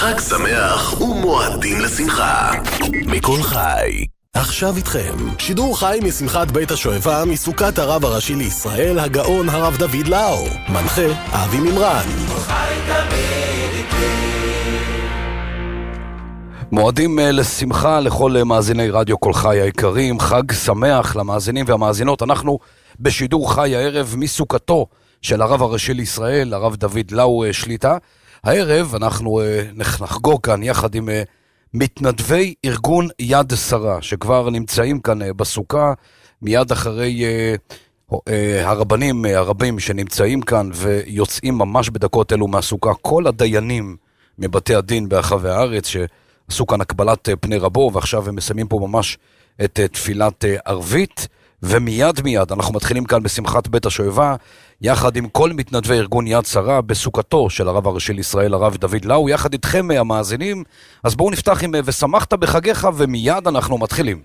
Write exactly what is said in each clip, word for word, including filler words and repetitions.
חג שמח ומועדים לשמחה. מכל חי. עכשיו איתכם, שידור חי משמחת בית השואבה מסוכת הרב הראשי לישראל, הגאון הרב דוד לאו. מנחה אבי ממרן. מועדים לשמחה לכל מאזיני רדיו כל חי היקרים, חג שמח למאזינים והמאזינות. אנחנו בשידור חי הערב מסוכתו של הרב הראשי לישראל, הרב דוד לאו שליטה. הערב אנחנו נחגוג כאן יחד עם מתנדבי ארגון יד שרה, שכבר נמצאים כאן בסוכה, מיד אחרי הרבנים הרבים שנמצאים כאן ויוצאים ממש בדקות אלו מהסוכה. כל הדיינים מבתי הדין ברחבי הארץ שעשו כאן הקבלת פני רבו, ועכשיו הם מסיימים פה ממש את תפילת ערבית, ומיד מיד אנחנו מתחילים כאן בשמחת בית השואבה, יחד עם כל מתנדבי ארגון יד שרה בסוכתו של הרב הראשי לישראל, הרב דוד לאו, יחד איתכם המאזינים. אז בואו נפתח עם ושמחת בחגיך, ומיד אנחנו מתחילים.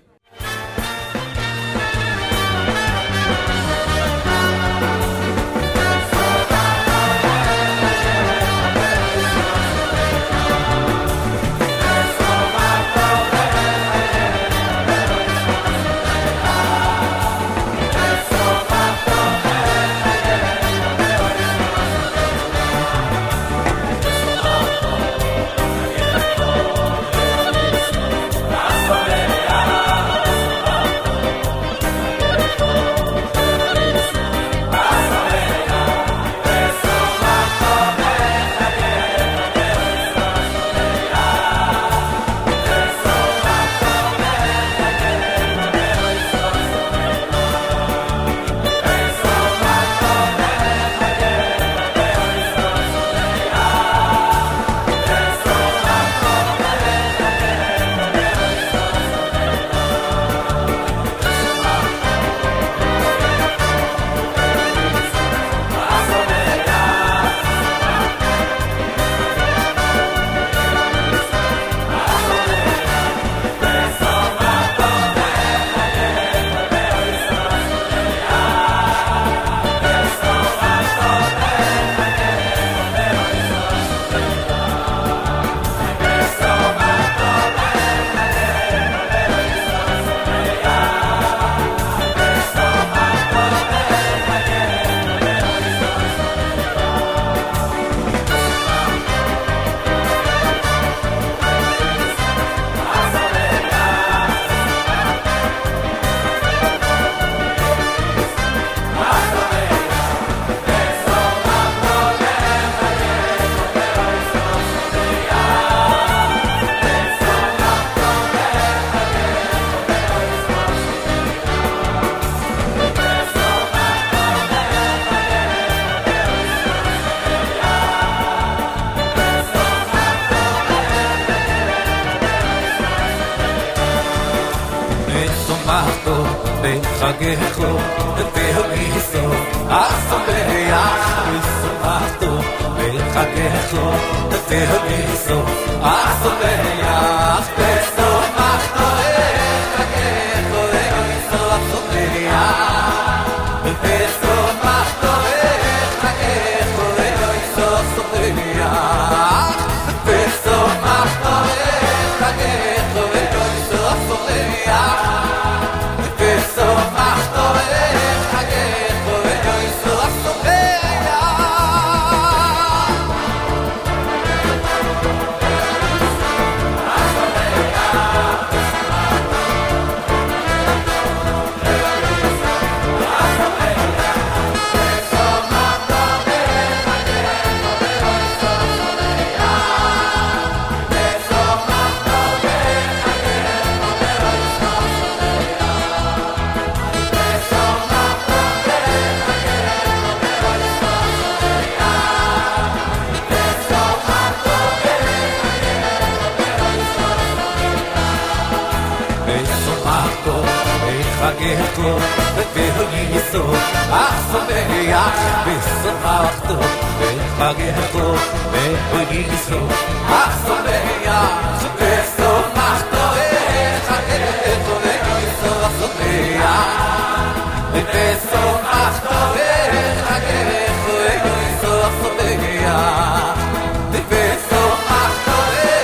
Beso,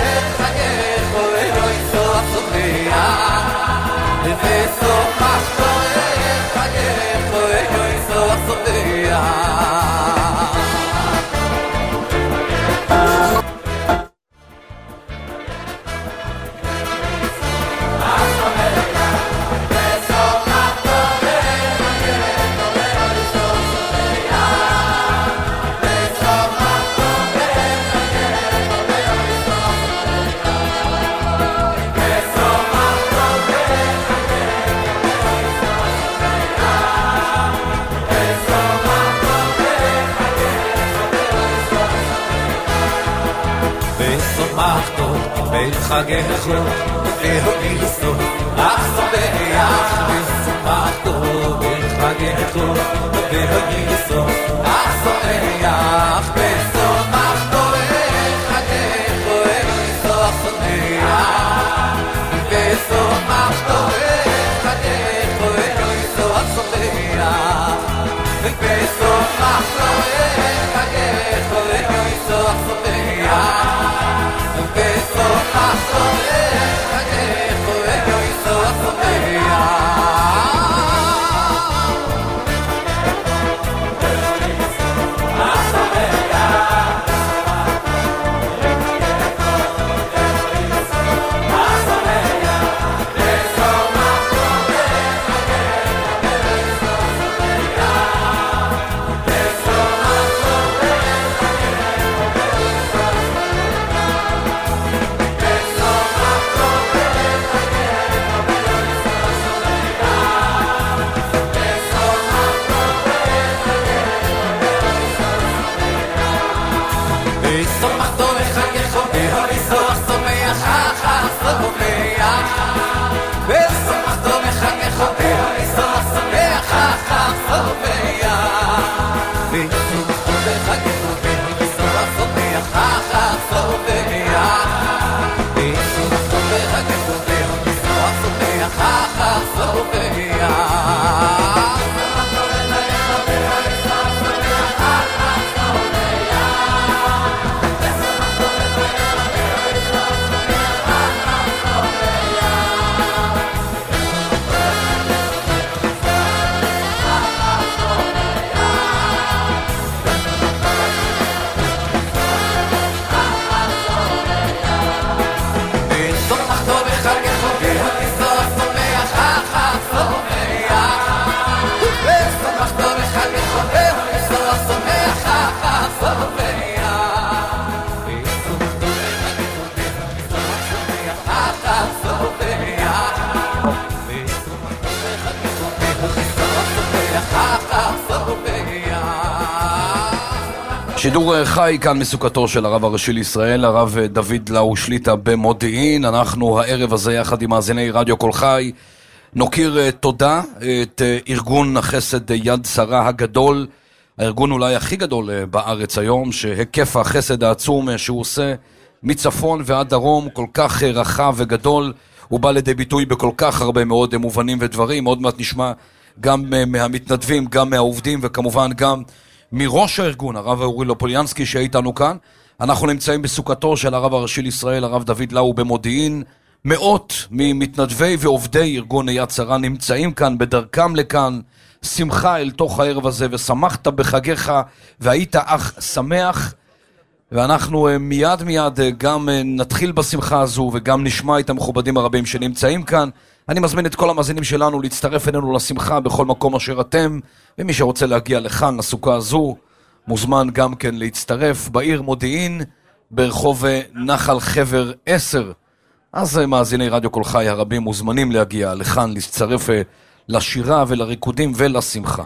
ושמחתו בחגךו והוריסו אך שמח ושמחתו בחגךו והוריסו אך שמח ושמחתו בחגךו והוריסו אך שמח ושמחתו בחגךו והוריסו אך שמח ושמחתו בחגךו והוריסו אך שמח שידור חי כאן מסוכתו של הרב הראשי לישראל, הרב דוד לאו שליטה במודיעין. אנחנו הערב הזה יחד עם מאזיני רדיו כל חי נוקיר תודה את ארגון החסד יד שרה הגדול, הארגון אולי הכי גדול בארץ היום, שהיקף החסד העצום שהוא עושה מצפון ועד דרום כל כך רחב וגדול, הוא בא לידי ביטוי בכל כך הרבה מאוד מובנים ודברים. עוד מעט נשמע גם מהמתנדבים, גם מהעובדים, וכמובן גם מראש הארגון, הרב אורי לופוליאנסקי שאיתנו כאן. אנחנו נמצאים בסוכתו של הרב הראשי לישראל, הרב דוד לאו במודיעין. מאות ממתנדבי ועובדי ארגון יד שרה נמצאים כאן בדרכם לכאן. שמחה אל תוך הערב הזה, ושמחת בחגיך והיית אך שמח. ואנחנו מיד מיד גם נתחיל בשמחה הזו וגם נשמע את המכובדים הרבים שנמצאים כאן. אני מזמין את כל המאזינים שלנו להצטרף אלינו לשמחה בכל מקום אשר אתם, ומי שרוצה להגיע לכאן לסוכה הזו מוזמן גם כן להצטרף בעיר מודיעין ברחוב נחל חבר עשר. אז מאזיני רדיו כל חי הרבים מוזמנים להגיע לכאן, להצטרף לשירה ולריקודים ולשמחה.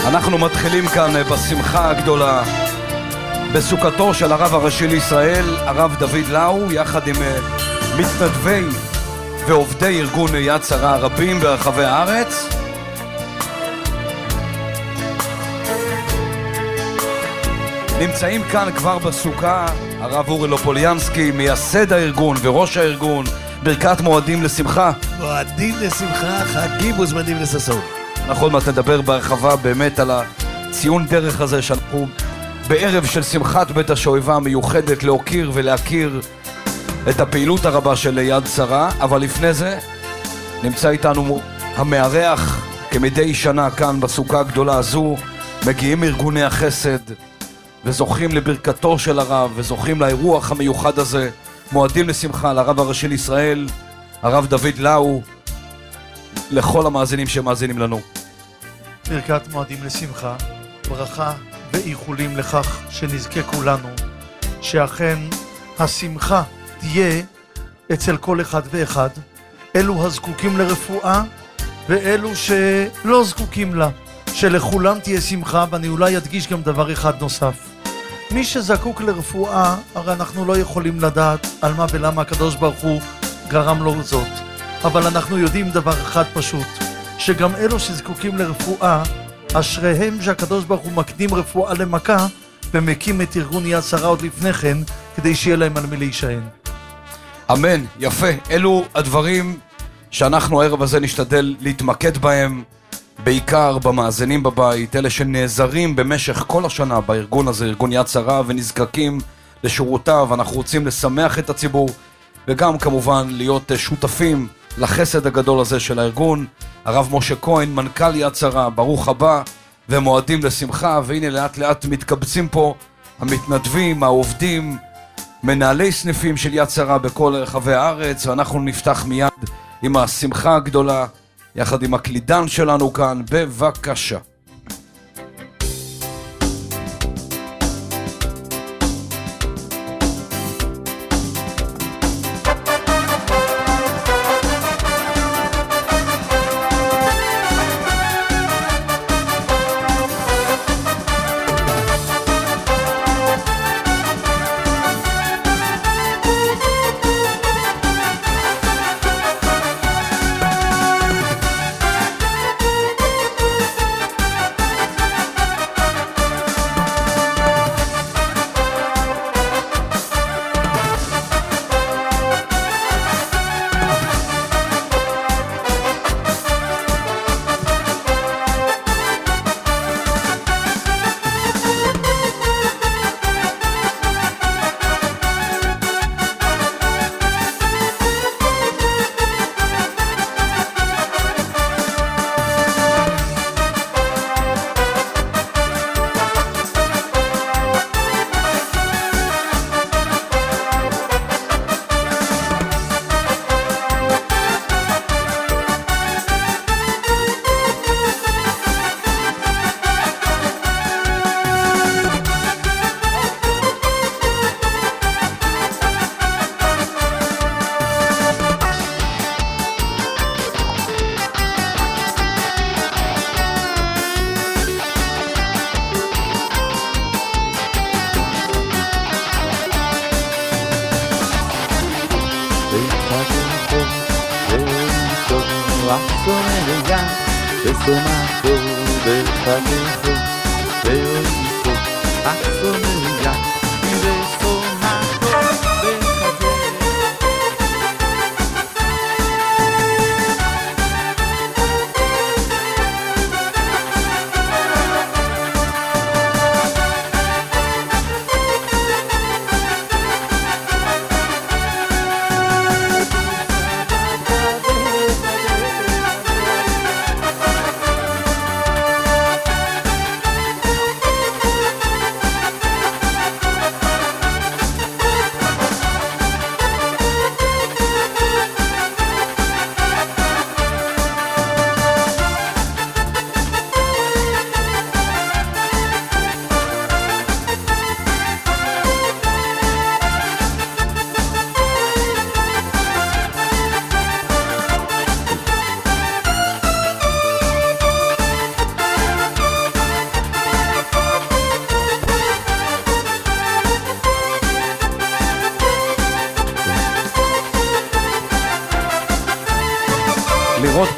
אנחנו מתחילים כאן בשמחה הגדולה בסוכתו של הרב הראשי לישראל, הרב דוד לאו, יחד עם מתנדבי ועובדי ארגון יד שרה רבים ברחבי הארץ. נמצאים כאן כבר בסוכה הרב אורי לופוליאנסקי, מייסד הארגון וראש הארגון. ברכת מועדים לשמחה. מועדים לשמחה, חגים וזמנים לששון. נכון, מה תדבר בהרחבה באמת על הציון דרך הזה שאנחנו בערב של שמחת בית השואבה המיוחדת להוקיר ולהכיר את הפעילות הרבה של יד שרה. אבל לפני זה נמצא איתנו המארח כמדי שנה כאן בסוכה הגדולה הזו. מגיעים ארגוני החסד וזוכים לברכתו של הרב וזוכים לאירוח המיוחד הזה. מועדים לשמחה לרב הראשי לישראל, הרב דוד לאו, לכל המאזינים שמאזינים לנו. ברכת מועדים לשמחה, ברכה ואיחולים לכך שנזכה כולנו, שאכן השמחה תהיה אצל כל אחד ואחד, אלו הזקוקים לרפואה ואלו שלא זקוקים לה, שלכולם תהיה שמחה. ואני אולי אדגיש גם דבר אחד נוסף. מי שזקוק לרפואה, הרי אנחנו לא יכולים לדעת על מה ולמה הקדוש ברוך הוא גרם לו זאת. אבל אנחנו יודעים דבר אחד פשוט, שגם אלו שזקוקים לרפואה, אשריהם שהקדוש ברוך הוא מקדים רפואה למכה, ומקים את ארגון יד שרה עוד לפני כן, כדי שיהיה להם על מי להישען. אמן, יפה. אלו הדברים שאנחנו הערב הזה נשתדל להתמקד בהם, בעיקר במאזינים בבית, אלה שנעזרים במשך כל השנה בארגון הזה, ארגון יד שרה, ונזקקים לשורותיו. אנחנו רוצים לשמח את הציבור, וגם כמובן להיות שותפים לחסד הגדול הזה של הארגון. הרב משה כהן, מנכ"ל יד שרה, ברוך הבא, ומועדים לשמחה. והנה לאט לאט מתקבצים פה המתנדבים, העובדים, מנהלי סניפים של יד שרה בכל רחבי הארץ, ואנחנו נפתח מיד עם השמחה הגדולה, יחד עם הקלידן שלנו כאן. בבקשה.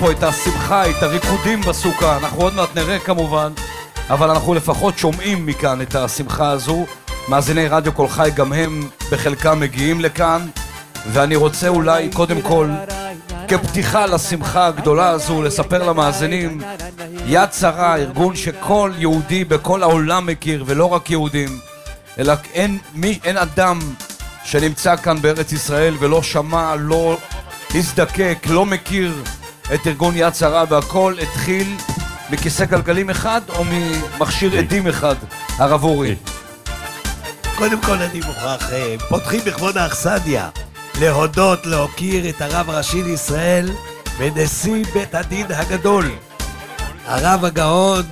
פה את השמחה, את הריקודים בסוכה. אנחנו עוד מעט נראה כמובן, אבל אנחנו לפחות שומעים מכאן את השמחה הזו. מאזיני רדיו כל חי גם הם בחלקם מגיעים לכאן, ואני רוצה אולי קודם כל כפתיחה לשמחה הגדולה הזו לספר למאזינים, יד שרה, ארגון שכל יהודי בכל העולם מכיר, ולא רק יהודים, אלא אין, מי, אין אדם שנמצא כאן בארץ ישראל ולא שמע, לא הזדקק, לא מכיר את ארגון יד שרה, והכל התחיל מכיסא גלגלים אחד או ממכשיר עדים אחד, הרב אורי. קודם כל אני מוכרח, פותחים בכבוד האכסניה להודות, להוקיר את הרב הראשי לישראל ונשיא בית הדין הגדול, הרב הגאון,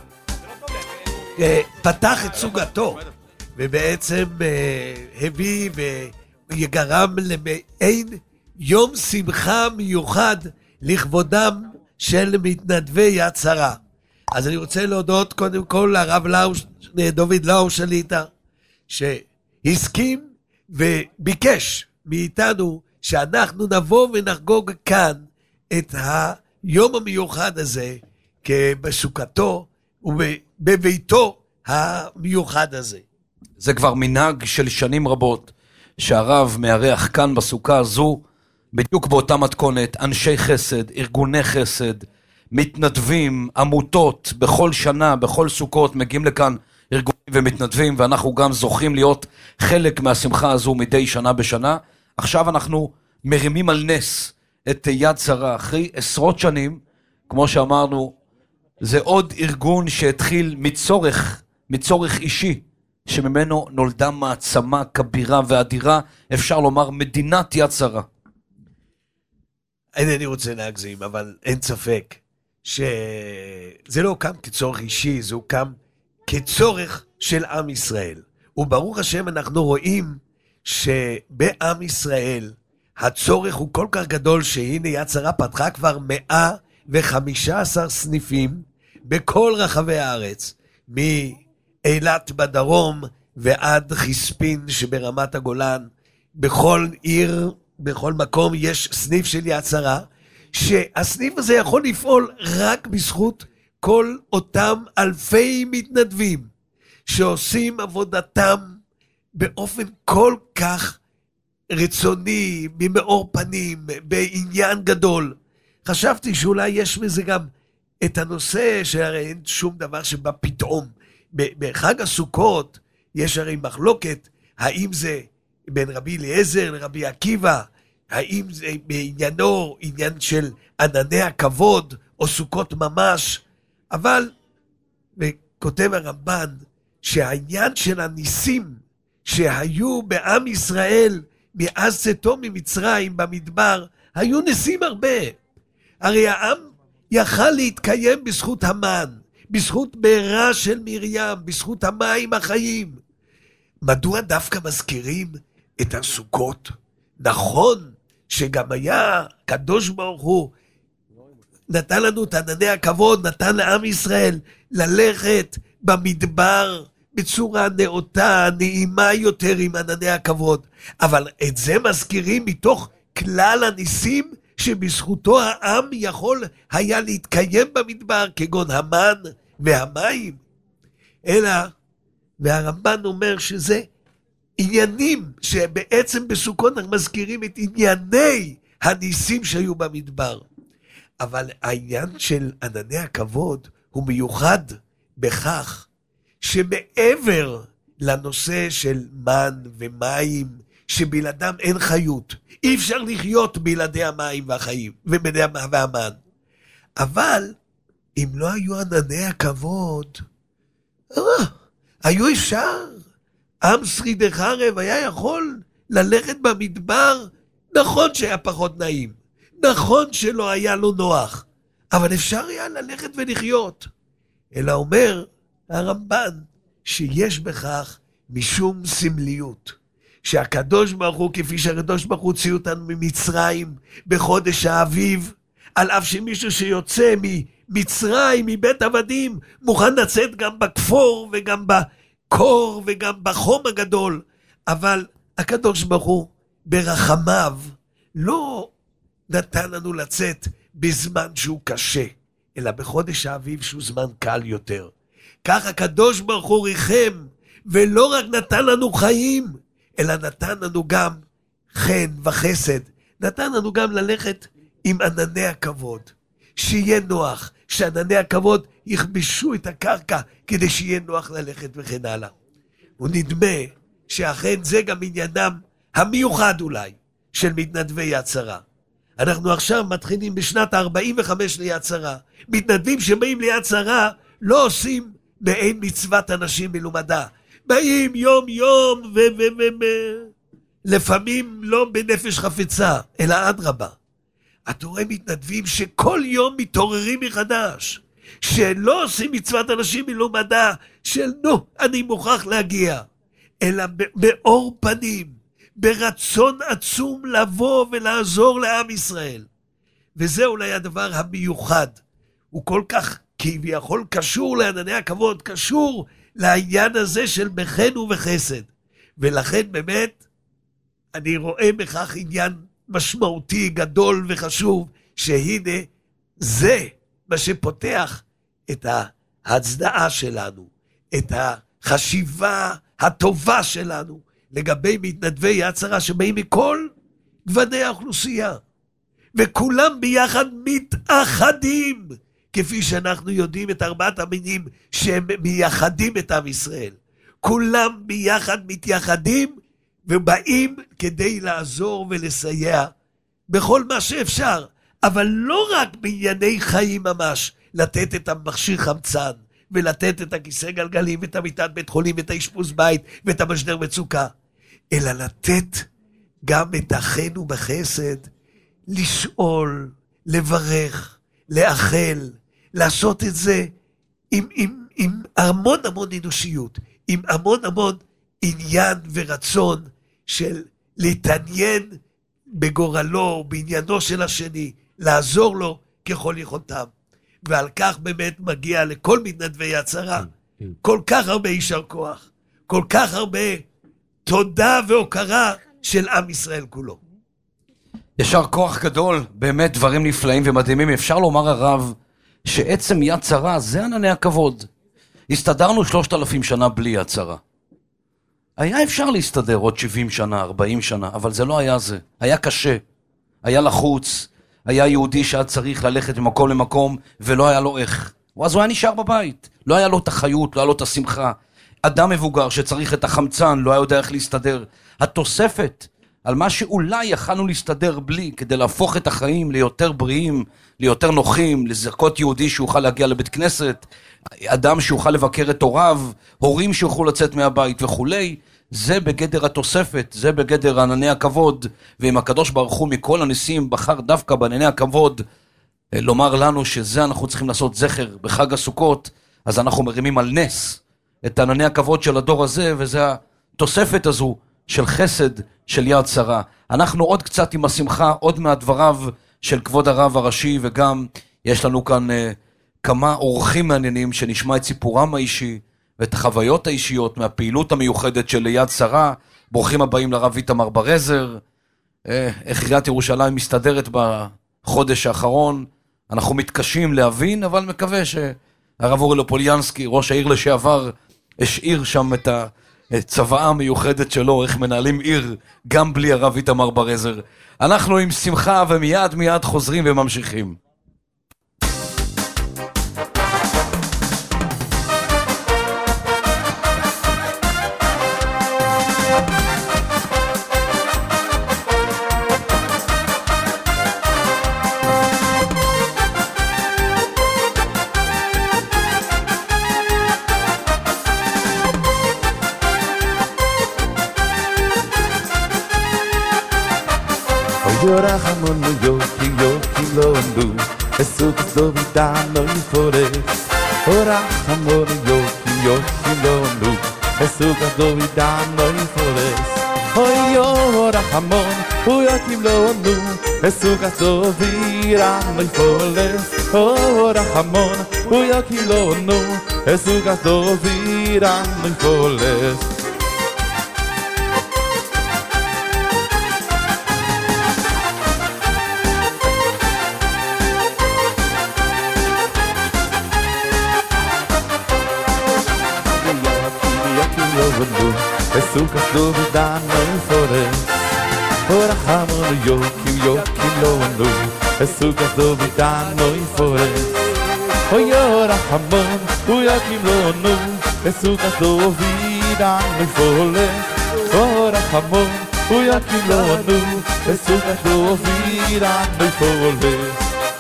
פתח את סוגתו ובעצם הביא ויגרם למעין יום שמחה מיוחד לכבודם של מתנדבי יד שרה. אז אני רוצה להודות קודם כל לרב לאו, דוד לאו שליטה, שהסכים וביקש מאיתנו שאנחנו נבוא ונחגוג כאן את היום המיוחד הזה בסוכתו ובביתו המיוחד הזה. זה כבר מנהג של שנים רבות שהרב מארח כאן בסוכה הזו, בדיוק באותה מתכונת, אנשי חסד, ארגוני חסד, מתנדבים, עמותות, בכל שנה, בכל סוכות מגיעים לכאן ארגונים ומתנדבים, ואנחנו גם זוכים להיות חלק מהשמחה הזו מדי שנה בשנה. עכשיו אנחנו מרימים על נס את יד שרה, אחרי עשרות שנים, כמו שאמרנו, זה עוד ארגון שהתחיל מצורך, מצורך אישי, שממנו נולדה מעצמה כבירה ואדירה, אפשר לומר מדינת יד שרה. אינני רוצה להגזים, אבל אין ספק שזה לא הוקם כצורך אישי, זה הוקם כצורך של עם ישראל. וברוך השם אנחנו רואים שבעם ישראל הצורך הוא כל כך גדול, שהנה יד שרה פתחה כבר מאה וחמישה עשר סניפים בכל רחבי הארץ, מאילת בדרום ועד חיספין שברמת הגולן. בכל עיר, בכל מקום יש סניף של יד שרה, שהסניף הזה יכול לפעול רק בזכות כל אותם אלפי מתנדבים שעושים עבודתם באופן כל כך רצוני, ממאור פנים, בעניין גדול. חשבתי שאולי יש בזה גם את הנושא שהרי אין שום דבר שבא פתאום. בחג הסוכות יש הרי מחלוקת, האם זה בין רבי אליעזר לרבי עקיבא, האם זה בעניינו עניין של ענני הכבוד או סוכות ממש, אבל וכותב הרמב"ן שהעניין של הניסים שהיו בעם ישראל מאז צאתו ממצרים במדבר, היו ניסים הרבה. הרי העם יכל להתקיים בזכות המן, בזכות בעירה של מרים, בזכות המים החיים. מדוע דווקא מזכירים את הסוכות? נכון שגם היה קדוש ברוך הוא נתן לנו את ענני הכבוד, נתן לעם ישראל ללכת במדבר בצורה נאותה, נעימה יותר עם ענני הכבוד, אבל את זה מזכירים מתוך כלל הניסים שבזכותו העם יכול היה להתקיים במדבר, כגון המן והמים. אלא, והרמב"ן אומר שזה עניינים שבעצם בסוכות אנחנו מזכירים את ענייני הניסים שהיו במדבר. אבל העניין של ענני הכבוד הוא מיוחד בכך שמעבר לנושא של מן ומים, שבלעדם אין חיות, אי אפשר לחיות בלעדי המים והחיים והמן. אבל אם לא היו ענני הכבוד, אה, היו אפשר. עם שרידי חרב היה יכול ללכת במדבר, נכון שהיה פחות נעים, נכון שלא היה לו נוח, אבל אפשר היה ללכת ולחיות. אלא אומר הרמב"ן שיש בכך משום סמליות, שהקדוש ברוך הוא, כפי שהקדוש ברוך הוא הוציא אותנו ממצרים בחודש האביב, על אף שמישהו שיוצא ממצרים, מבית עבדים, מוכן לצאת גם בכפור וגם בקור וגם בחום הגדול, אבל הקדוש ברוך הוא ברחמיו לא נתן לנו לצאת בזמן שהוא קשה, אלא בחודש האביב שהוא זמן קל יותר. כך הקדוש ברוך הוא ריחם, ולא רק נתן לנו חיים, אלא נתן לנו גם חן וחסד. נתן לנו גם ללכת עם ענני הכבוד. שיהיה נוח, שענני הכבוד יכבשו את הקרקע, כדי שיהיה נוח ללכת וכן הלאה. ונדמה שאכן זה גם עניינם המיוחד אולי, של מתנדבי יד שרה. אנחנו עכשיו מתחילים בשנת ה-ארבעים וחמש ליד שרה. מתנדבים שבאים ליד שרה לא עושים מעין מצוות אנשים מלומדה. באים יום יום ו... ו... ו... ו... לפעמים לא בנפש חפצה, אלא אדרבה. אתה רואה מתנדבים שכל יום מתעוררים מחדש, שלא עושים מצוות אנשים מלומדה, של נו, אני מוכרח להגיע, אלא באור פנים, ברצון עצום לבוא ולעזור לעם ישראל. וזה אולי הדבר המיוחד. הוא כל כך כביכול קשור לענני הכבוד, קשור לעניין הזה של בחן ובחסד. ולכן באמת, אני רואה בכך עניין משמעותי, גדול וחשוב, שהנה זה מה שפותח את ההצדעה שלנו, את החשיבה הטובה שלנו, לגבי מתנדבי יד שרה שבאים מכל גווני האוכלוסייה. וכולם ביחד מתאחדים, כפי שאנחנו יודעים את ארבעת המינים שהם מייחדים את עם ישראל. כולם ביחד מתייחדים, ובאים כדי לעזור ולסייע בכל מה שאפשר, אבל לא רק בענייני חיים ממש, לתת את המכשיר חמצן, ולתת את הכיסא גלגלים, ואת המיטת בית חולים, ואת האשפוז בית, ואת המשדר מצוקה, אלא לתת גם את החן ובחסד, לשאול, לברך, לאחל, לעשות את זה עם, עם, עם המון המון אנושיות, עם המון המון עניין ורצון, של להתעניין בגורלו, בעניינו של השני, לעזור לו ככל יכולתם. ועל כך באמת מגיע לכל מתנדבי יד שרה, כל כך הרבה יישר כוח, כל כך הרבה תודה והוקרה של עם ישראל כולו. ישר כוח גדול, באמת דברים נפלאים ומדהימים. אפשר לומר הרב, שעצם יד שרה זה ענני הכבוד. הסתדרנו שלושת אלפים שנה בלי יד שרה. היה אפשר להסתדר עוד שבעים שנה, ארבעים שנה, אבל זה לא היה זה. היה קשה, היה לחוץ, היה יהודי שהיה צריך ללכת ממקום למקום, ולא היה לו איך. אז הוא היה נשאר בבית. לא היה לו את החיות, לא היה לו את השמחה. אדם מבוגר שצריך את החמצן, לא היה יודע איך להסתדר. התוספת על מה שאולי יכלנו להסתדר בלי, כדי להפוך את החיים ליותר בריאים, ליותר נוחים, לזכות יהודי שיוכל להגיע לבית כנסת, אדם שיוכל לבקר את הוריו, הורים שיוכלו לצאת מהבית וכולי, זה בגדר התוספת, זה בגדר ענני הכבוד, ואם הקדוש ברוך הוא מכל הניסים בחר דווקא בענני הכבוד, לומר לנו שזה אנחנו צריכים לעשות זכר בחג הסוכות, אז אנחנו מרימים על נס את ענני הכבוד של הדור הזה, וזה התוספת הזו של חסד של יד שרה. אנחנו עוד קצת עם השמחה, עוד מהדבריו של כבוד הרב הראשי, וגם יש לנו כאן uh, כמה אורחים מעניינים שנשמע את סיפורם האישי ואת החוויות האישיות מהפעילות המיוחדת של יד שרה. ברוכים הבאים לרב איתמר בר-עזר. Uh, איך עיריית ירושלים מסתדרת בחודש האחרון, אנחנו מתקשים להבין, אבל מקווה שהרב אורי לופוליאנסקי, ראש העיר לשעבר, השאיר שם את ה... צבאה מיוחדת שלו, איך מנהלים עיר גם בלי הרב איתמר בר-עזר. אנחנו עם שמחה ומיד מיד חוזרים וממשיכים. Yorachamon no yoki yoki londu Esuk zovida no yifores Orachamon yoki yoki londu Esuk zovida no yifores Oy yorachamon yoki londu Esuk zovida no yifores Orachamon yoki londu Esuk zovida no yifores Sukas Dovidan noi forest Ora hamon yokim yokim lo nu Sukas Dovidan noi forest Ora hamon yokim lo nu Sukas Dovidan noi forest Ora hamon yokim lo nu Sukas Dovidan noi forest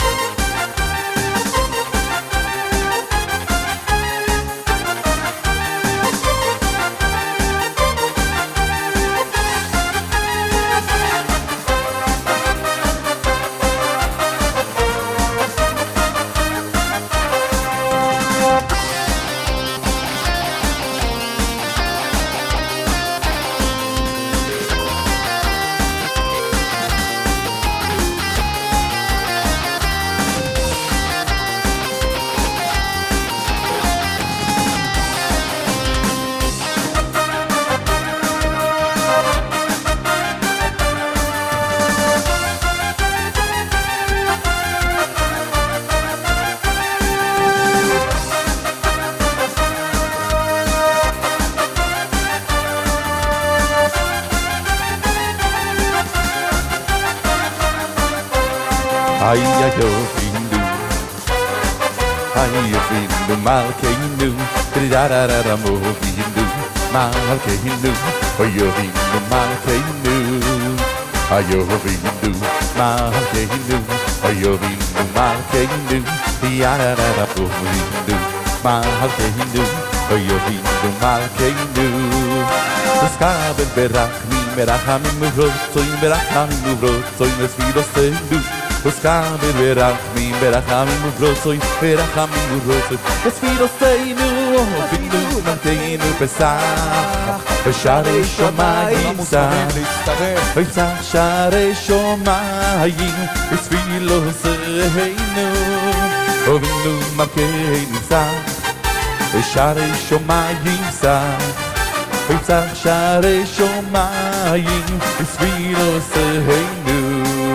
Ay ay yo findu Ay yo findu mal que hindu Trirarara mo findu Mal que hindu Ay yo findu mal que hindu Ay yo findu mal que hindu Ay yo findu mal que hindu Trirarara mo findu Mal que hindu Ay yo findu mal que hindu Escaben berachmi berachami muvrotzoi berachami muvrotzoi Nesvidos tendu Buscame berachmi, berachami muvrotzoi, berachami muvrotzoi Esfiroseinu, vinu manteinu pesach Share shomayim sach Pesach share shomayim Esfiroseinu Vinu manteinu sach Share shomayim sach Pesach share shomayim Esfiroseinu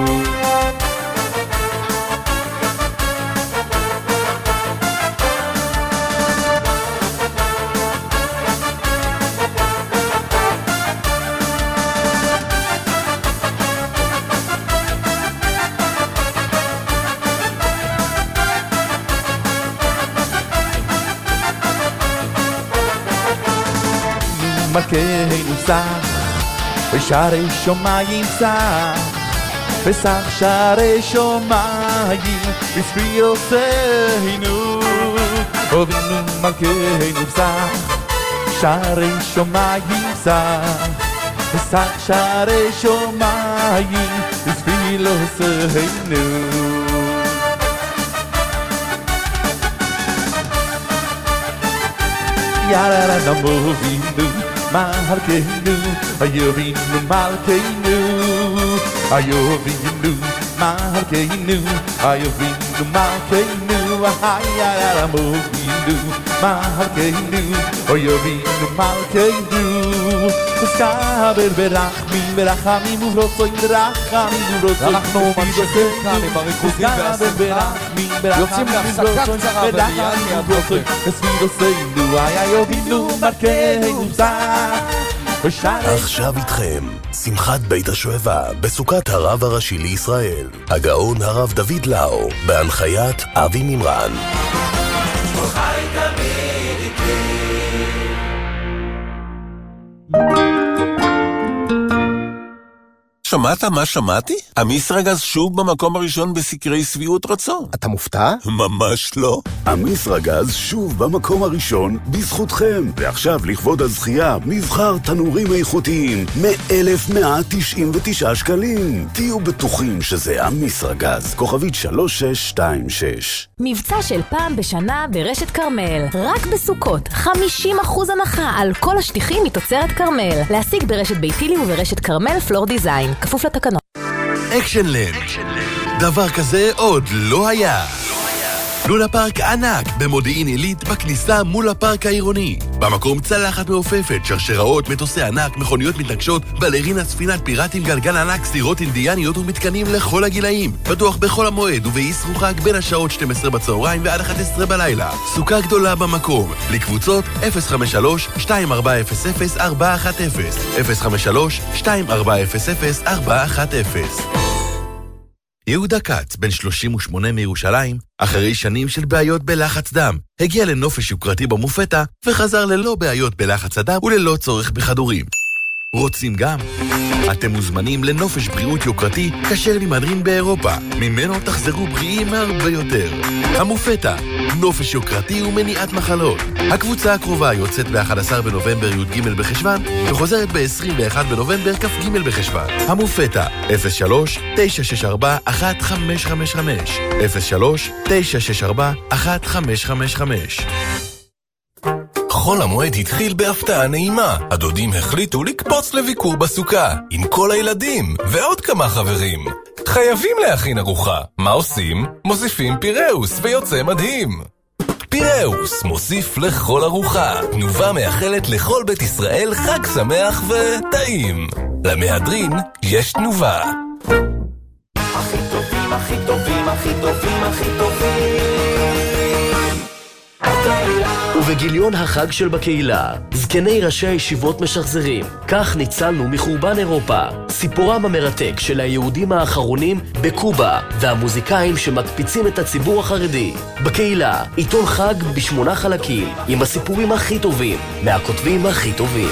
Malkeinu sach, Share shomayim sach, Pesach share shomayim, V'sfiroseinu. Ovinu malkeinu sach, Share shomayim sach, Pesach share shomayim, V'sfiroseinu. Yarara namovinu Malkeinu Ayovinu Malkeinu Ayovinu Malkeinu Ayovinu Malkeinu Ayara namovinu Malkeinu Ayovinu Malkeinu Eskaber berachmi berachami muvrotzoi berachami muvrotzoi אנחנו ממשיכים כאן עם הריכוזים והשמחה יוצאים להפסקה קצרה ומיד מיד חוזרים. Esfiroseinu Ayovinu Malkeinu עכשיו איתכם, שמחת בית השואבה, בסוכת הרב הראשי לישראל, הגאון הרב דוד לאו, בהנחיית אבי מימרן. חי תמיד איתי שמעת מה שמעתי? המסרגז שוב במקום הראשון בסקרי שביעות רצון. אתה מופתע? ממש לא. המסרגז שוב במקום הראשון בזכותכם. ועכשיו לכבוד הזכייה, מבחר תנורים איכותיים מ-אלף מאה תשעים ותשעה שקלים. תהיו בטוחים שזה המסרגז. כוכבית שלוש שש שתיים שש. מבצע של פעם בשנה ברשת קרמל. רק בסוכות. חמישים אחוז הנחה על כל השטיחים מתוצרת קרמל. להשיג ברשת ביתילי וברשת קרמל פלור דיזיין. כפוף לתקנות. אקשנלנד. דבר כזה עוד לא היה. לונה פארק ענק במודיעין עילית בכניסה מול הפארק העירוני. במקום צלחת מעופפת, שרשראות, מטוסי ענק, מכוניות מתנגשות, בלרינה, ספינת פיראטים, גלגל ענק, סירות אינדיאניות ומתקנים לכל הגילאים. פתוח בכל המועד ובאסרו חג בין השעות שתים עשרה בצהריים ועד אחת עשרה בלילה. סוכה גדולה במקום. לקבוצות אפס חמש שלוש שתיים ארבע אפס אפס ארבע אחת אפס אפס חמש שלוש שתיים ארבע אפס אפס ארבע אחת אפס. יהודה קץ, בן שלושים ושמונה מירושלים, אחרי שנים של בעיות בלחץ דם, הגיע לנופש יוקרתי במופתה וחזר ללא בעיות בלחץ הדם וללא צורך בכדורים. רוצים גם? אתם מוזמנים לנופש בריאות יוקרתי כשר למהדרין באירופה, ממנו תחזרו בריאים הרבה יותר. המופתה, נופש יוקרתי ומניעת מחלות. הקבוצה הקרובה יוצאת ב-אחד עשר בנובמבר י"ג בחשוון וחוזרת ב-עשרים ואחד בנובמבר כ"ג בחשוון. המופתה, אפס שלוש תשע שש ארבע אחת חמש חמש חמש אפס שלוש תשע שש ארבע אחת חמש חמש חמש. חול המועד התחיל בהפתעה נעימה. הדודים החליטו לקפוץ לביקור בסוכה עם כל הילדים ועוד כמה חברים. חייבים להכין ארוחה. מה עושים? מוסיפים פיראוס ויוצא מדהים. פיראוס מוסיף לכל ארוחה. תנובה מאחלת לכל בית ישראל חג שמח וטעים. למהדרין יש תנובה. הכי טובים, הכי טובים, הכי טובים, הכי טובים. ובגיליון החג של בקהילה, זקני ראשי הישיבות משחזרים. כך ניצלנו מחורבן אירופה. סיפורם המרתק של היהודים האחרונים בקובה, והמוזיקאים שמקפיצים את הציבור החרדי. בקהילה, עיתון חג בשמונה חלקים, עם הסיפורים הכי טובים, מהכותבים הכי טובים.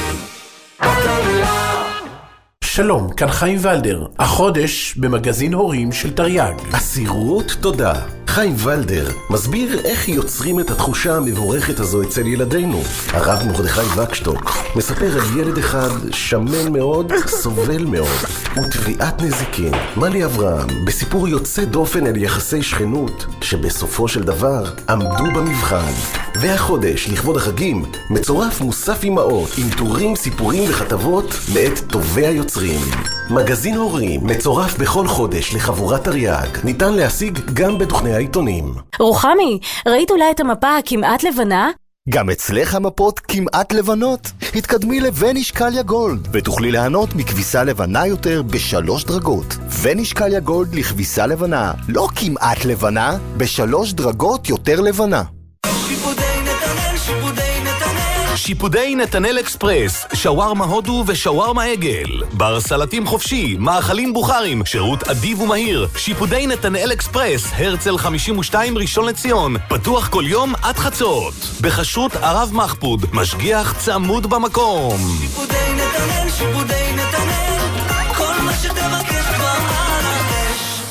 שלום, כאן חיים ולדר, החודש במגזין הורים של תרי"ג. אסירות תודה. חיים ולדר מסביר איך יוצרים את התחושה המבורכת הזו אצל ילדינו. הרב מרדכי וקשטוק מספר על ילד אחד שמן מאוד, סובל מאוד, ותביעת נזיקין. מלי אברהם בסיפור יוצא דופן על יחסי שכנות שבסופו של דבר עמדו במבחן. והחודש לכבוד החגים מצורף מוסף אמאות עם טורים, סיפורים וכתבות מאת טובי היוצרים. מגזין הורים מצורף בכל חודש לחבורת תרי"ג, ניתן להשיג גם בתוכני העיתונים. רוחמי, ראית אולי את המפה הכמעט לבנה? גם אצלך המפות כמעט לבנות. התקדמי לונישקליה גולד ותוכלי ליהנות מכביסה לבנה יותר בשלוש דרגות. ונישקליה גולד לכביסה לבנה, לא כמעט לבנה, בשלוש דרגות יותר לבנה. שיפודי נתנאל, שיפודי נתנאל. שיפודי נתנאל אקספרס, שווארמה הודו ושווארמה עגל. בר סלטים חופשי, מאכלים בוכרים, שירות אדיב ומהיר. שיפודי נתנאל אקספרס, הרצל חמישים ושתיים ראשון לציון. פתוח כל יום עד חצות. בחשות הרב מחפוד, משגיח צמוד במקום. שיפודי נתנאל, שיפודי נתנאל. כל מה שתבקש כבר על האש.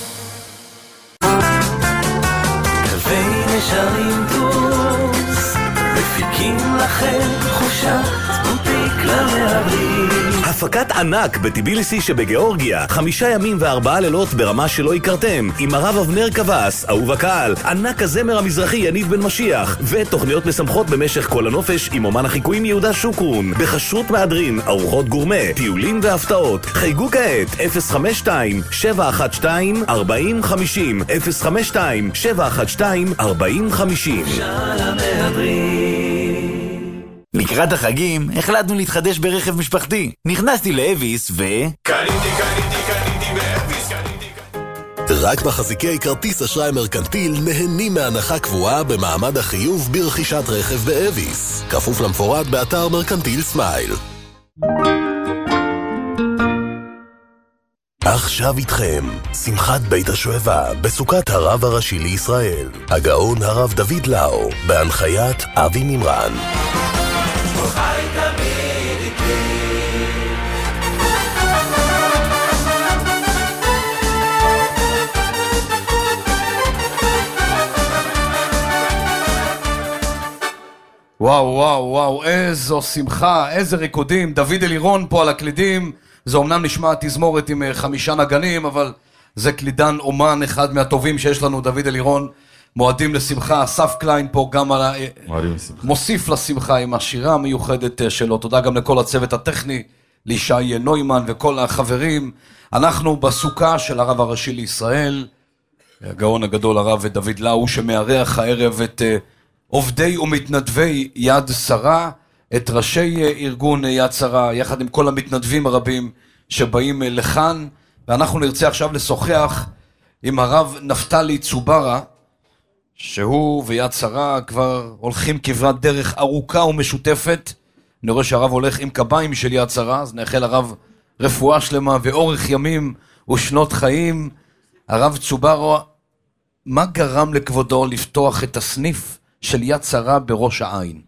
כלבי נשרים דוס, מפיקים לכם תחושה בוטיק למהדרין. הפקת ענק בטיביליסי שבגיאורגיה, חמישה ימים וארבעה לילות ברמה שלא הכרתם, עם הרב אבנר קבס, אהוב הקהל, ענק הזמר המזרחי יניב בן משיח, ותוכניות משמחות במשך כל הנופש עם אומן החיקויים יהודה שוקרון, בחשות מהדרין, ארוחות גורמה, טיולים והפתעות. חייגו כעת אפס חמש שתיים שבע אחת שתיים ארבע חמש אפס אפס חמש שתיים שבע אחת שתיים ארבע חמש אפס. שעל המהדרין. לקראת החגים החלטנו להתחדש ברכב משפחתי. נכנסתי לאביס ו... קניתי, קניתי, קניתי באביס, קניתי. רק מחזיקי כרטיס אשראי מרקנטיל נהנים מהנחה קבועה במעמד החיוב ברכישת רכב באביס. כפוף למפורט באתר מרקנטיל סמייל. עכשיו איתכם, שמחת בית השואבה בסוכת הרב הראשי לישראל, הגאון הרב דוד לאו, בהנחיית אבי מימרן. חי תמיד איתי. וואו וואו וואו, איזו שמחה, איזה ריקודים. דוד אלירון פה על הקלידים. זה אומנם נשמע תזמורת עם חמישה נגנים, אבל זה קלידן אומן אחד מהטובים שיש לנו, דוד אלירון. מועדים לשמחה, אסף קליין פה גם על... מוסיף לשמחה עם השירה המיוחדת שלו. תודה גם לכל הצוות הטכני, לישי נוימן וכל החברים. אנחנו בסוכה של הרב הראשי לישראל, הגאון הגדול הרב דוד לאו, שמארח הערב את עובדי ומתנדבי יד שרה, את ראשי ארגון יד שרה, יחד עם כל המתנדבים הרבים שבאים לכאן, ואנחנו נרצה עכשיו לשוחח עם הרב נפתלי צוברה, שהוא ויד שרה כבר הולכים כברת דרך ארוכה ומשותפת. אני רואה שהרב הולך עם קביים של יד שרה, אז נאחל הרב רפואה שלמה ואורך ימים ושנות חיים. הרב צוברה, מה גרם לכבודו לפתוח את הסניף של יד שרה בראש העין?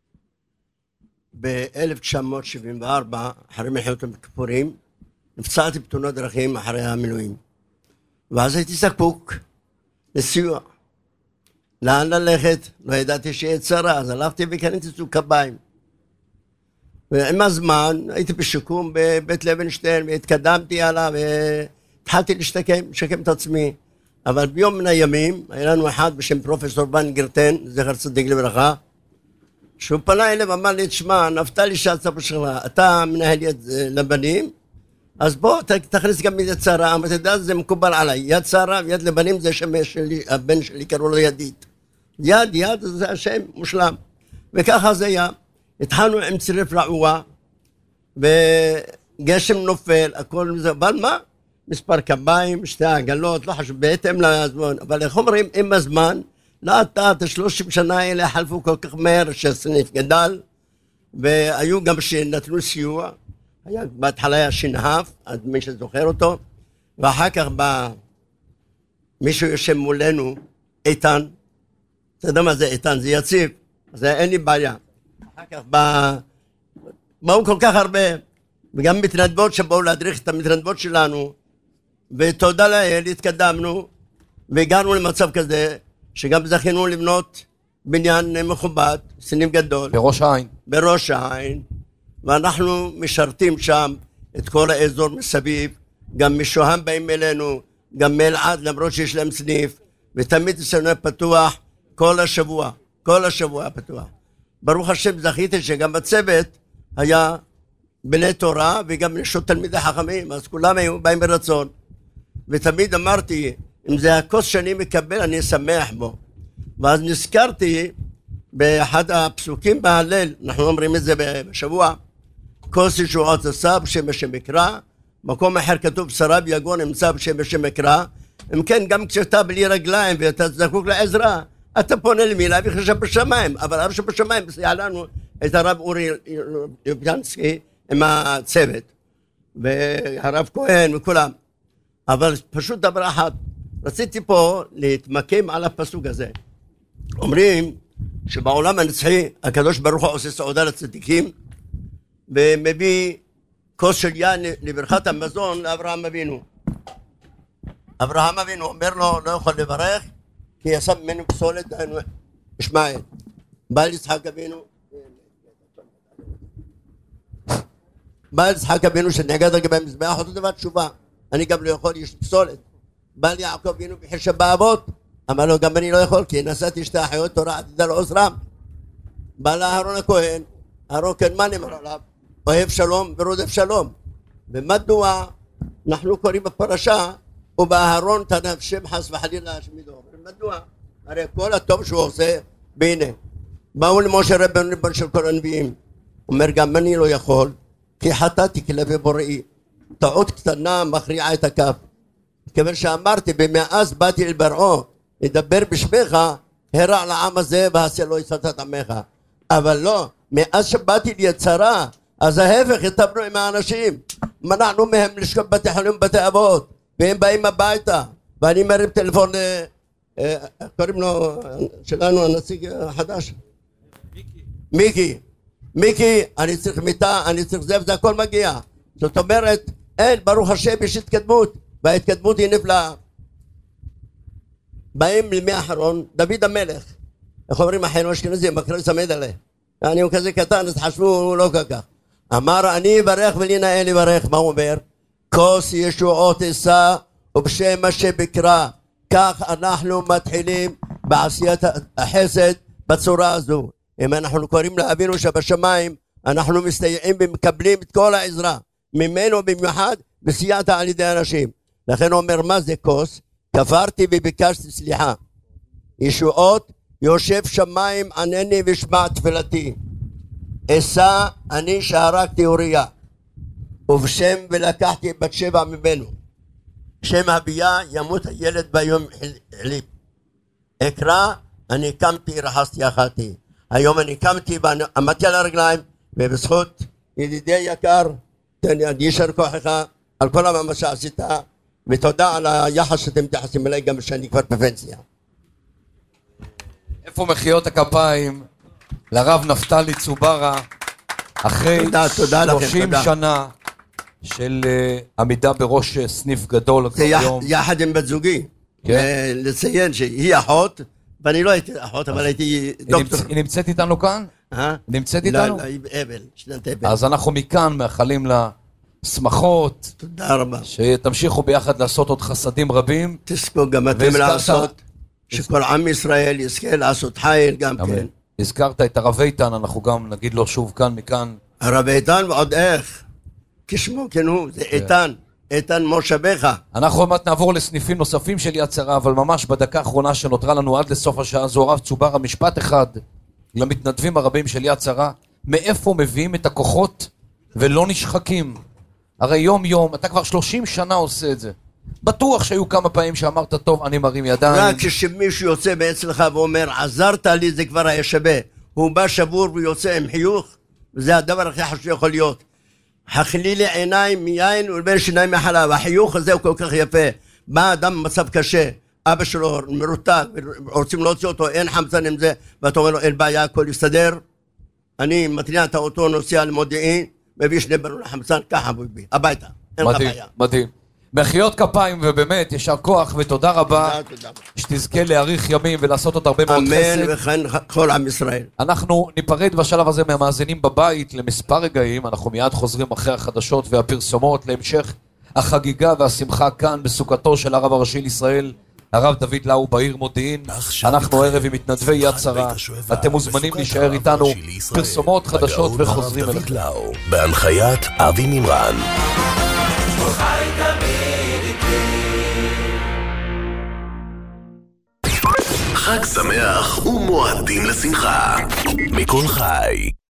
ב-אלף תשע מאות שבעים וארבע, אחרי מלחמת יום הכיפורים, נפצעתי בתאונת דרכים אחרי המילואים. ואז הייתי זקוק לסיוע. לאן ללכת? לא ידעתי שיהיה צרה, אז הלכתי וקניתי קביים. ועם הזמן הייתי בשיקום בבית לוינשטיין, והתקדמתי הלאה, והתחלתי להשתקם, לשקם את עצמי. אבל ביום מן הימים, היה לנו אחד בשם פרופסור ונגרטן, זכר צדיק לברכה, שהוא פנה אליו ואמר לי, תשמע, נפתלי שהצפה שלך, אתה מנהל יד לבנים, אז בוא תכניס גם יד שרה. אבל אתה יודע, זה מקובל עליי, יד שרה ויד לבנים זה שם שלי, הבן שלי קראו לו ידית. יד, יד זה השם מושלם. וככה זה היה. התחלנו עם צירף רעוע, וגשם נופל, הכל זה, אבל מה? מספר קביים, שתי עגלות, לא חשוב, בהתאם לזמן. אבל איך אומרים, עם הזמן, לאט לאט, שלושים שנה האלה חלפו כל כך מהר, שהסניף גדל, והיו גם שנתנו סיוע, היה בהתחלה היה שנהף, אז מי שזוכר אותו, ואחר כך בא מישהו יושב מולנו, איתן, אתה יודע מה זה איתן, זה יציב, אז אין לי בעיה. אחר כך בא, באו כל כך הרבה, וגם מתנדבות שבאו להדריך את המתנדבות שלנו, ותודה לאל, התקדמנו, והגענו למצב כזה, שגם זכינו לבנות בניין מכובד, סניף גדול. בראש העין. בראש העין, ואנחנו משרתים שם את כל האזור מסביב, גם משוהם באים אלינו, גם מאלעד, למרות שיש להם סניף, ותמיד סניף פתוח כל השבוע, כל השבוע פתוח. ברוך השם זכיתי שגם בצוות היה בני תורה וגם נשות תלמידי חכמים, אז כולם היו באים ברצון. ותמיד אמרתי, אם זה הכוס שאני מקבל, אני שמח בו. ואז נזכרתי באחד הפסוקים בהלל, אנחנו אומרים את זה בשבוע, כוס ישועות עשה בשם השם מקרא, מקום אחר כתוב שרה ויגון נמצא בשם השם מקרא. אם כן, גם כשאתה בלי רגליים ואתה זקוק לעזרה, אתה פונה למי להביא חשב בשמיים, אבל הרב שבשמיים סייע לנו את הרב אורי יוביאנסקי עם הצוות, והרב כהן וכולם. אבל פשוט דבר אחד, רציתי פה להתמקם על הפסוק הזה. אומרים שבעולם הנצחי הקדוש ברוך הוא עושה סעודה לצדיקים, ומביא כוס של יין לברכת המזון לאברהם אבינו. אברהם אבינו אומר לו, לא יכול לברך, כי ישם ממנו פסולת, ישמעאל. בא ליצחק אבינו, בא ליצחק אבינו שנגד לגבי מזבח, אותו דבר תשובה, אני גם לא יכול, יש פסולת. בא לי יעקב אבינו בחשב באבות, אמר לו, גם אני לא יכול, כי נשאתי שתי אחיות תורה עתידה לעוזרם. בא לה אהרון הכהן, אהרון כהן מה נאמר עליו? אוהב שלום ורודף שלום. ומדוע אנחנו קוראים בפרשה, ובאהרון תנף שם חס וחלילה השמידו. מדוע? הרי כל הטוב שהוא עושה, והנה, באו למשה רבנו ריבון של כל הנביאים, אומר גם אני לא יכול, כי חטאתי כלבי בוראי, טעות קטנה מכריעה את הכף. כיוון שאמרתי, במאז באתי אל בראו, לדבר בשמך, הרע לעם הזה ועשה לו יצאת עמך. אבל לא, מאז שבאתי ליצרה, אז ההפך התאבנו עם האנשים, מנענו מהם לשכב בתי חולים ובתי אבות, והם באים הביתה, ואני מרים טלפון, קוראים לו שלנו הנציג החדש, מיקי, מיקי, אני צריך מיטה, אני צריך זה, וזה הכל מגיע. זאת אומרת, אין, ברוך השם יש התקדמות, וההתקדמות היא נפלאה. באים למי האחרון, דוד המלך, איך אומרים אחיינו אשכנזים, מקרא סמד עליה, אני הוא כזה קטן, אז חשבו לא כך. אמר אני אברך ולי נאה לברך. מה הוא אומר? כוס ישועות אשא ובשם השם בקרא. כך אנחנו מתחילים בעשיית החסד בצורה הזו. אם אנחנו קוראים לאבינו שבשמיים, אנחנו מסתייעים ומקבלים את כל העזרה ממנו במיוחד בסייעתא על ידי אנשים. לכן הוא אומר, מה זה כוס? כפרתי וביקשתי סליחה. ישועות, יושב שמיים ענני ושמע תפילתי. אשא אני שהרגתי אוריה, ובשם ולקחתי בת שבע ממנו. שם הביאה ימות הילד ביום חליב. אקרא, אני קמתי, רחסתי אחתי. היום אני קמתי ועמדתי על הרגליים, ובזכות ידידי יקר, תן לי יישר כוחך על כל המאמץ שעשית, ותודה על היחס שאתם מתייחסים אליי גם שאני כבר בפנסיה. איפה מחיאות הכפיים לרב נפתלי צוברה, אחרי תודה, תודה לכם, שלושים תודה. שנה של uh, עמידה בראש uh, סניף גדול. זה יח, יחד עם בת זוגי. כן? לציין שהיא אחות, ואני לא הייתי אחות, אבל הייתי דוקטור. היא נמצאת איתנו כאן? אה? נמצאת לא, איתנו? לא, היא אבל, שנת אבל. אז אנחנו מכאן מאחלים לה שמחות. תודה רבה. שתמשיכו ביחד לעשות עוד חסדים רבים. תזכו גם אתם לעשות, שכל עם ישראל יזכה לעשות חיל גם כן. הזכרת את הרב איתן, אנחנו גם נגיד לו שוב כאן, מכאן. הרב איתן ועוד איך, כשמו כן הוא, זה איתן, איתן מושבך. אנחנו עוד מעט נעבור לסניפים נוספים של יד שרה, אבל ממש בדקה האחרונה שנותרה לנו עד לסוף השעה זו, הרב צוברה, משפט אחד למתנדבים הרבים של יד שרה, מאיפה מביאים את הכוחות ולא נשחקים? הרי יום יום, אתה כבר שלושים שנה עושה את זה. בטוח שהיו כמה פעמים שאמרת, טוב, אני מרים ידיים. רק כשמישהו יוצא מאצלך ואומר, עזרת לי, זה כבר היה שווה. הוא בא שבור ויוצא עם חיוך, וזה הדבר הכי חשוב שיכול להיות. חכלי לי עיניים מיין ולבין שיניים מחלב. החיוך הזה הוא כל כך יפה. בא אדם במצב קשה, אבא שלו מרותק, רוצים להוציא אותו, אין חמצן עם זה, ואתה אומר לו, אין בעיה, הכל יסתדר. אני מתניע את האוטו, נוסע למודיעין, מביא שני בנו לחמצן, ככה בובי, הביתה. אין לך מדהים, בעיה. מדהים. מחיאות כפיים, ובאמת, ישר כוח ותודה רבה. שתזכה להאריך ימים ולעשות עוד הרבה מאוד חסד. אמן וכן כל עם ישראל. אנחנו ניפרד בשלב הזה מהמאזינים בבית למספר רגעים. אנחנו מיד חוזרים אחרי החדשות והפרסומות להמשך החגיגה והשמחה כאן בסוכתו של הרב הראשי לישראל, הרב דוד לאו בעיר מודיעין. אנחנו ערב עם מתנדבי יד שרה. אתם מוזמנים להישאר איתנו. פרסומות חדשות וחוזרים אליכם. בהנחיית אבי מימרן. חג שמח ומועדים לשמחה. מכל חי.